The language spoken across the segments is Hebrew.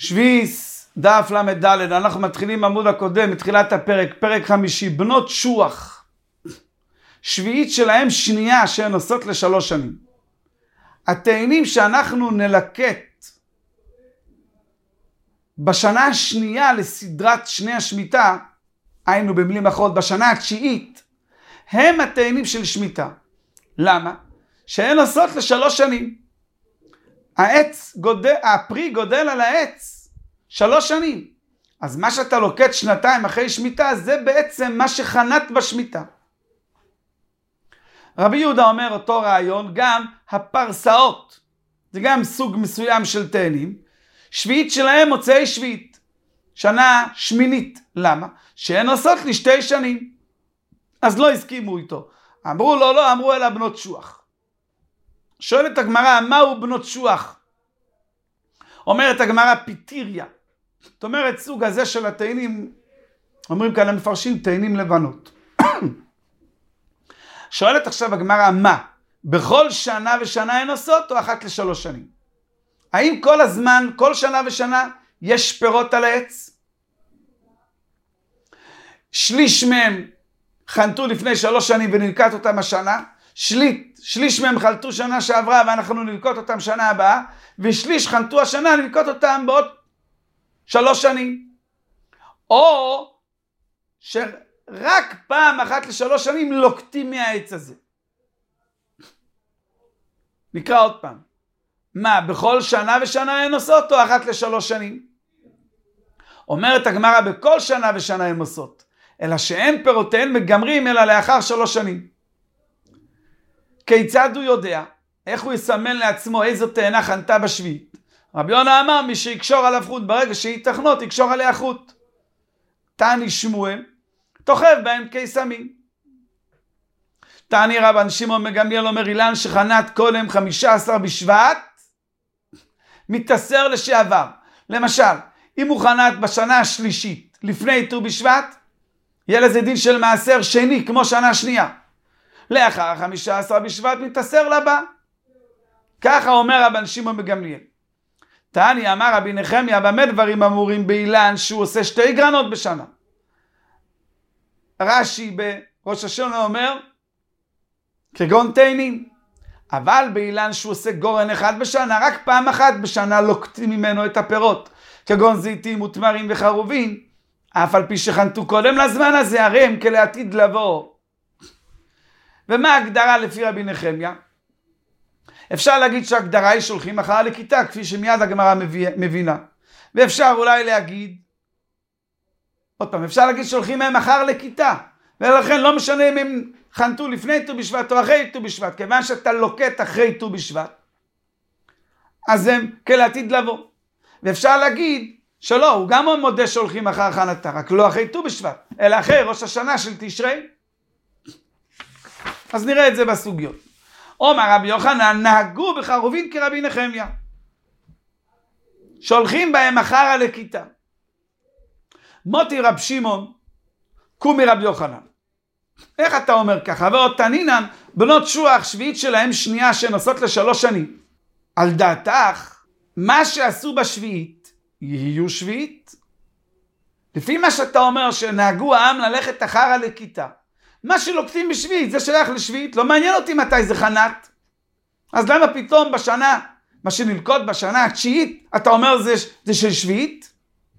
שביעיס, דף למד ד', אנחנו מתחילים עמוד הקודם, מתחילת הפרק, פרק 5, בנות שוח. שביעית שלהם שנייה שהן עושות ל3 שנים. התאנים שאנחנו נלקט בשנה השנייה לסדרת שני השמיטה, היינו במילים אחרות בשנה התשיעית, הם התאנים של שמיטה. למה? שהן עושות ל3 שנים. הפרי גודל על העץ 3 שנים. אז מה שאתה לוקט 2 אחרי שמיטה, זה בעצם מה שחנת בשמיטה. רבי יהודה אומר אותו רעיון, גם הפרסאות, זה גם סוג מסוים של תאנים, שביעית שלהם מוצאי שביעית, שנה שמינית. למה? שהן עושות לי 2 שנים. אז לא הסכימו איתו. אמרו לו, לא, אמרו אלא בנות שוח. שואלת הגמרא, מהו בנות שוח? אומרת הגמרא, פיטיריה. זאת אומרת, סוג הזה של התאנים, אומרים כאן המפרשים, תאנים לבנות. שואלת עכשיו הגמרא, מה? בכל שנה ושנה הן עושות או אחת ל3 שנים? האם כל הזמן, כל שנה ושנה, יש פירות על העץ? שליש מהם חנתו לפני 3 שנים ונלקט אותם השנה, שליש מהם חלטו שנה שעברה ואנחנו נלקוט אותם שנה הבאה, ושליש חנתו השנה, נלקוט אותם בעוד 3 שנים. או שרק פעם אחת ל3 שנים לוקטים מהעץ הזה. נקרא עוד פעם. מה, בכל שנה ושנה הן עושות או אחת ל3 שנים? אומרת הגמרא, בכל שנה ושנה הן עושות, אלא שאין פירותיהן מגמרים אלא לאחר 3 שנים. כיצד הוא יודע? איך הוא יסמן לעצמו איזו תאנה חנתה בשביעית? רבי יונה אמר, מי שיקשור עליו חוט, ברגע שהיא תחנות, יקשור עליה חוט. תעני שמואל, תוכב בהם קיסמים. תעני רבן שמעון בן גמליאל אומר, אילן שחנת קודם 15 בשבט, מתעשר לשעבר. למשל, אם הוא חנת בשנה השלישית, לפני ט"ו בשבט, יהיה לזה דין של מעשר שני, כמו שנה שנייה. לאחר 15 בשבט מתעשר לבא. ככה אומר רבן שמעון בן גמליאל. תעני אמר רבי נחמיה, במה דברים אמורים באילן שהוא עושה 2 גרנות בשנה? רש"י בראש השונה אומר, כגון תאנים. אבל באילן שהוא עושה גורן אחד בשנה, רק פעם אחת בשנה לוקטים ממנו את הפירות, כגון זיתים ותמרים וחרובים, אף על פי שחנתו קודם לזמן הזה, הרי הם כלעתיד לבוא. ומה ההגדרה לפי רבי נחמיה? אפשר להגיד שההגדרה היא שולחים אחר לכיתה, כפי שמיד הגמרא מבינה. ואפשר אולי להגיד, עוד פעם, אפשר להגיד שולחים מהם אחר לכיתה, ולכן לא משנה אם הם חנתו לפני ט"ו בשבט או אחרי ט"ו בשבט, כיוון שאתה לוקט אחרי ט"ו בשבט, אז הם כלעתיד לבוא. ואפשר להגיד שלא, הוא גם מודה שהולכים אחר חנתה, רק לא אחרי ט"ו בשבט, אלא אחרי ראש השנה של תשרי. אז נראה את זה בסוגיות. אומר רבי יוחנן, נהגו בחרובין כרבי נחמיה, שולחים בהם אחר לכיתה. מוטי רב שמעון, קומי רבי יוחנן. איך אתה אומר ככה? ועוד תנינן, בנות שוח שביעית שלהם שנייה שנוסעות ל3 שנים. על דעתך, מה שעשו בשביעית, יהיו שביעית? לפי מה שאתה אומר שנהגו העם ללכת אחר לכיתה, מה שלוקטים בשביעית זה שייך לשביעית, לא מעניין אותי מתי זה חנת. אז למה פתאום בשנה, מה שנלקוט בשנה התשיעית, אתה אומר זה של שביעית?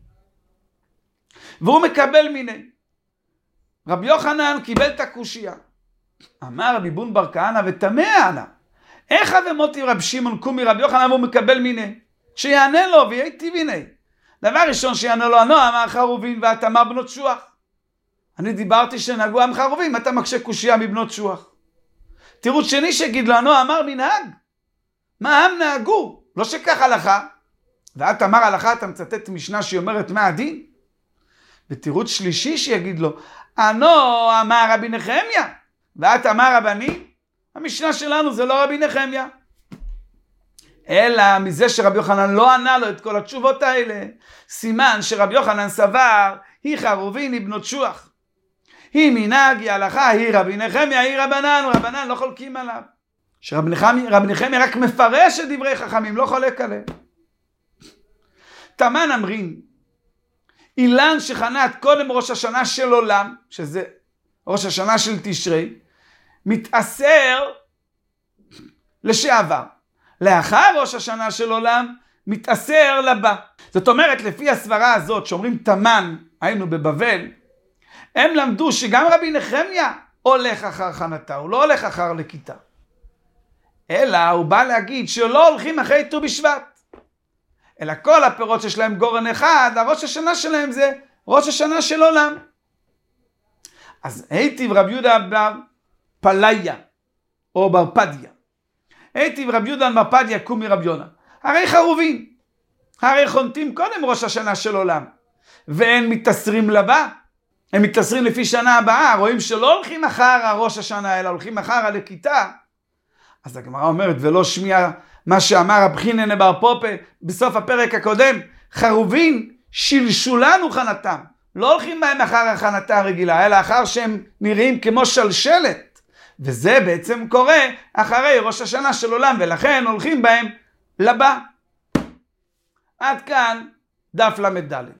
והוא מקבל מיני. רבי יוחנן קיבל את הקושיה. אמר רבי בון בר כהנא ותמה אנא, איך ומוטי רב שמעון קומי רבי יוחנן והוא מקבל מיני? שיענה לו וייטיב מיני. דבר ראשון שיענה לו, אמר חרובין ואת אמר בנות שוח. אני דיברתי שנהגו עם חרובים, אתה מקשה קושיה מבנות שוח. תירוץ שני שגיד לנו, אמר מנהג. מה הם נהגו? לא שכך הלכה. ואת אמר הלכה, אתה מצטט משנה שהיא אומרת מה הדין? ותירוץ שלישי שיגיד לו, אמר רבי נחמיה, ואת אמר רבני, המשנה שלנו זה לא רבי נחמיה. אלא מזה שרבי יוחנן לא ענה לו את כל התשובות האלה, סימן שרבי יוחנן סבר, היא חרובין, היא בנות שוח. היא מנהג, היא הלכה, היא רבי נחמיה, היא רבנן, רבנן לא חולקים עליו. שרבי נחמיה רק מפרש את דברי חכמים, לא חולק עליהם. תמן אמרין, אילן שחנת קודם ראש השנה של עולם, שזה ראש השנה של תשרי, מתאסר לשעבר. לאחר ראש השנה של עולם, מתאסר לבא. זאת אומרת, לפי הסברה הזאת, שאומרים תמן, היינו בבבל, הם למדו שגם רבי נחמיה הולך אחר חנתה, הוא לא הולך אחר לכיתה. אלא הוא בא להגיד שלא הולכים אחרי ט"ו בשבט. אלא כל הפירות שיש להם גורן אחד, הראש השנה שלהם זה ראש השנה של עולם. אז היטיב רבי יהודה בר פליה, או בר פדיה. היטיב רבי יהודה בר פדיה קום מרבי יונה. הרי חרובים, הרי חונטים קודם ראש השנה של עולם, ואין מתאסרים לבא. הם מתאסרים לפי שנה הבאה, רואים שלא הולכים אחר הראש השנה, אלא הולכים אחר הלכיתה. אז הגמרא אומרת, ולא שמיע מה שאמר רב חיננה בר פופה בסוף הפרק הקודם, חרובין שלשולנו חנתם. לא הולכים בהם אחר החנתה הרגילה, אלא אחר שהם נראים כמו שלשלת. וזה בעצם קורה אחרי ראש השנה של עולם, ולכן הולכים בהם לבא. עד כאן דף למד ד'.